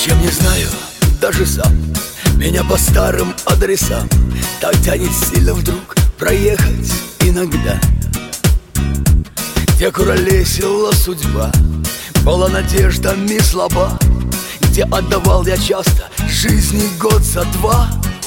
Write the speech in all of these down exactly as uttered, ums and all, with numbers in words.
Зачем, не знаю, даже сам. Меня по старым адресам так тянет сильно вдруг проехать иногда. Где куролесила судьба, была надеждами слаба, где отдавал я часто жизни год за два.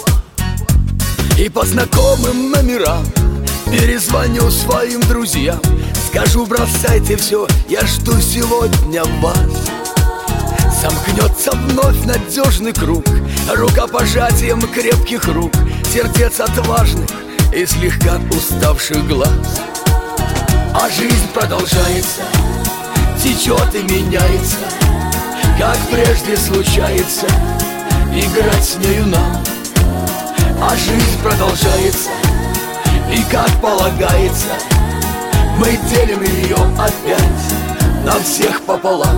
И по знакомым номерам перезвоню своим друзьям, скажу: бросайте все, я жду сегодня вас. Замкнется вновь надежный круг рукопожатием крепких рук, сердец отважных и слегка уставших глаз. А жизнь продолжается, течет и меняется, как прежде случается, играть с нею нам. А жизнь продолжается, и как полагается, мы делим ее опять на всех пополам.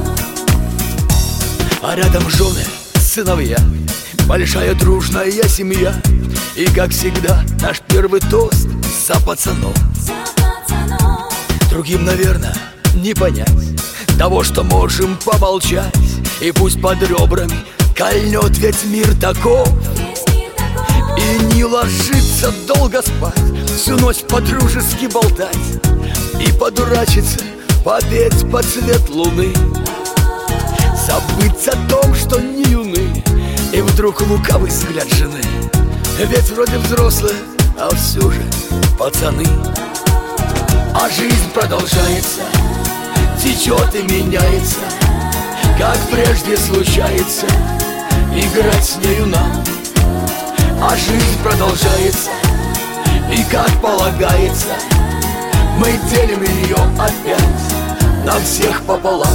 А рядом жены, сыновья, большая дружная семья. И как всегда наш первый тост за пацанов. Другим, наверное, не понять того, что можем помолчать, и пусть под ребрами кольнет, ведь мир таков. И не ложиться долго спать, всю ночь по-дружески болтать и подурачиться, попеть под цвет луны. Забыть о том, что не юны, и вдруг лукавый взгляд жены. Ведь вроде взрослые, а все же пацаны. А жизнь продолжается, течет и меняется, как прежде случается, играть с нею нам. А жизнь продолжается, и как полагается, мы делим ее опять на всех пополам.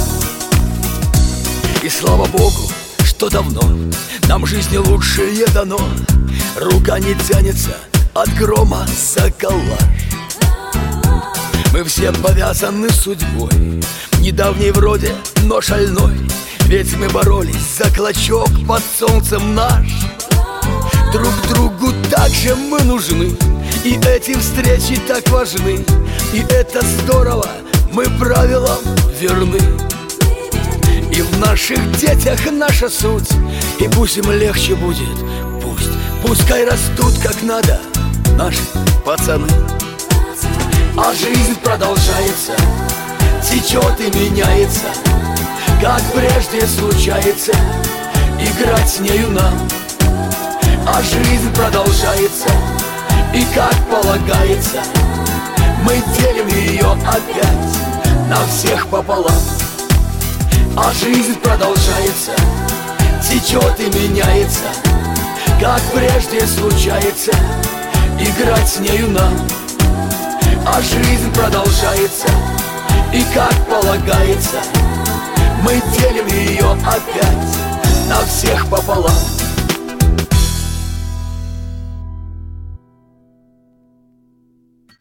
И слава Богу, что давно нам жизни лучшее дано. Рука не тянется от грома за калаш. Мы все повязаны судьбой, недавней вроде, но шальной. Ведь мы боролись за клочок под солнцем наш. Друг другу так же мы нужны, и эти встречи так важны. И это здорово, мы правилам верны. И в наших детях наша суть, и пусть им легче будет, пусть, пускай растут как надо наши пацаны. А жизнь продолжается, течет и меняется, как прежде случается, играть с нею нам. А жизнь продолжается, и как полагается, мы делим ее опять на всех пополам. А жизнь продолжается, течет и меняется, как прежде случается, играть с нею нам. А жизнь продолжается, и как полагается, мы делим ее опять на всех пополам.